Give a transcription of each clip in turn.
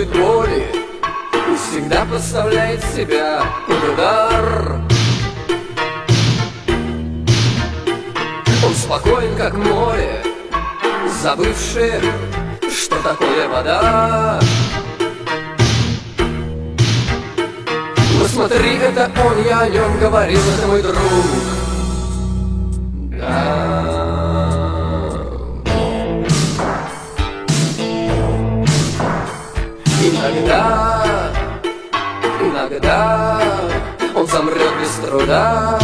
чувствует боли и всегда подставляет себя под удар. Он спокоен, как море, забывший, что такое вода. Посмотри, это он, я о нем говорил, это мой друг. Да. Иногда он замрет без труда.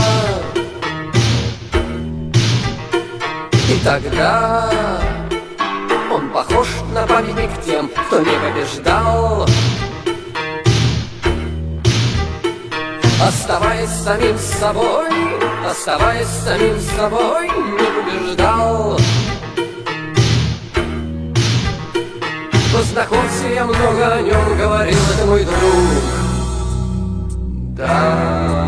И тогда он похож на памятник тем, кто не побеждал. Оставаясь самим собой, оставаясь самим собой, не побеждал. Познакомься, я много о нем говорил, это мой друг. Да.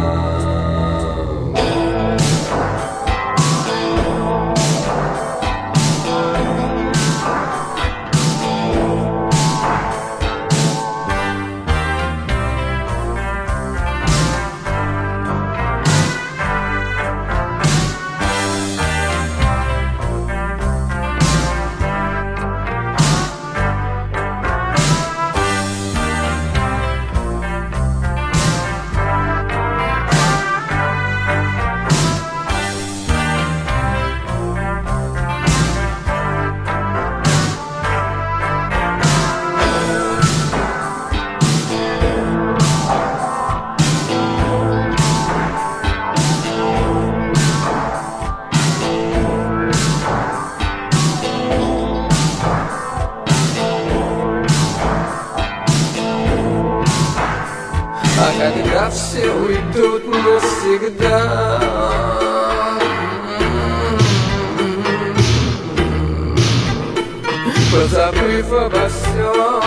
А когда все уйдут навсегда, позабыв обо всем,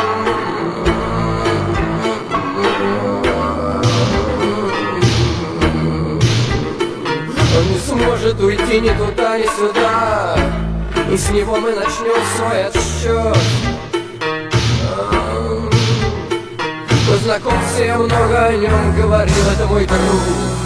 он не сможет уйти ни туда, ни сюда, и с него мы начнем свой отсчет. Познакомься, я много о нем говорил, это мой друг.